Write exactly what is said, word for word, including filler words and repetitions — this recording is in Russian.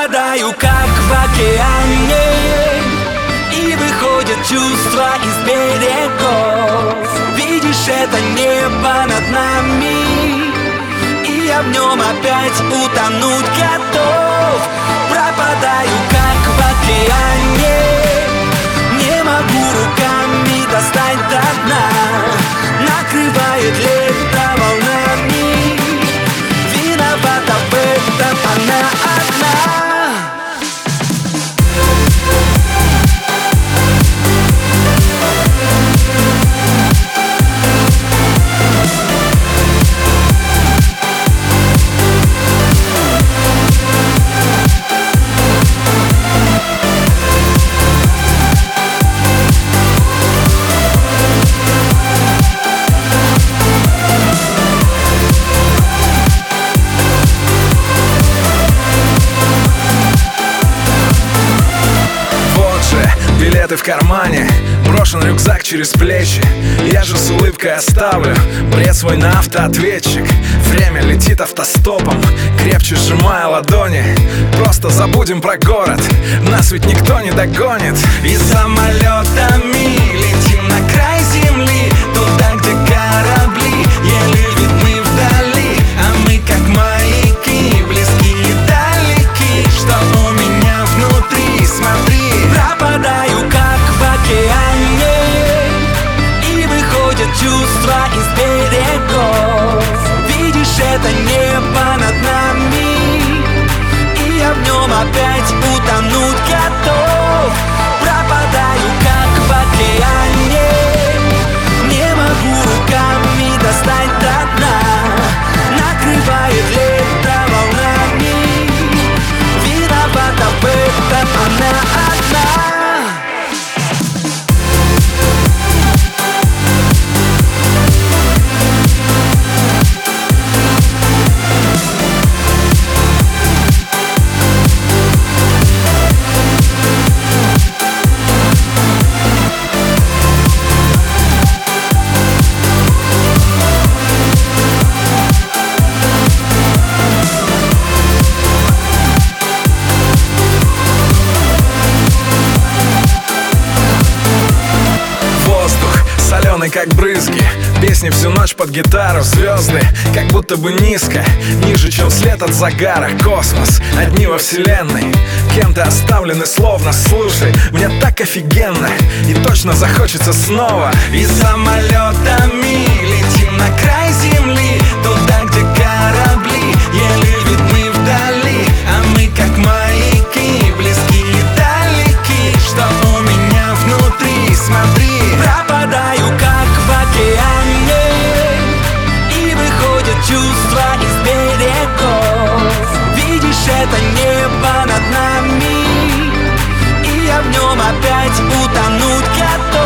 Пропадаю, как в океане, и выходят чувства из берегов. Видишь, это небо над нами, и я в нем опять утонуть готов. Пропадаю, как в океане, не могу руками достать до дна. Накрывает лето волнами, виновата в этом она одна. Билеты в кармане, брошен рюкзак через плечи. Я же с улыбкой оставлю бред свой на автоответчик. Время летит автостопом, крепче сжимая ладони. Просто забудем про город, нас ведь никто не догонит. И самолетами летим на край земли, туда, где корабли еле видны вдали. А мы как маяки, близкие и далеки. Что у меня внутри, смотри. Пропадаю, как в океане, и выходят чувства из берегов. Видишь, это небо над нами, и я в нем опять утонуть готов. Пропадаю, как в океане, не могу руками достать до дна. Накрывает лето волнами, виновата в этом она одна. Как брызги, песни всю ночь под гитару. Звезды, как будто бы низко, ниже, чем след от загара. Космос, одни во вселенной, кем-то оставлены словно. Слушай, мне так офигенно, и точно захочется снова. И самолетами летим на край земли, туда, где корабли еле видны вдали. А мы как маяки, близкие и далеки. Что у меня внутри, смотри. Пропадаю, как в океане, и выходят чувства из берегов. Видишь, это небо над нами, и я в нем опять утонуть готов.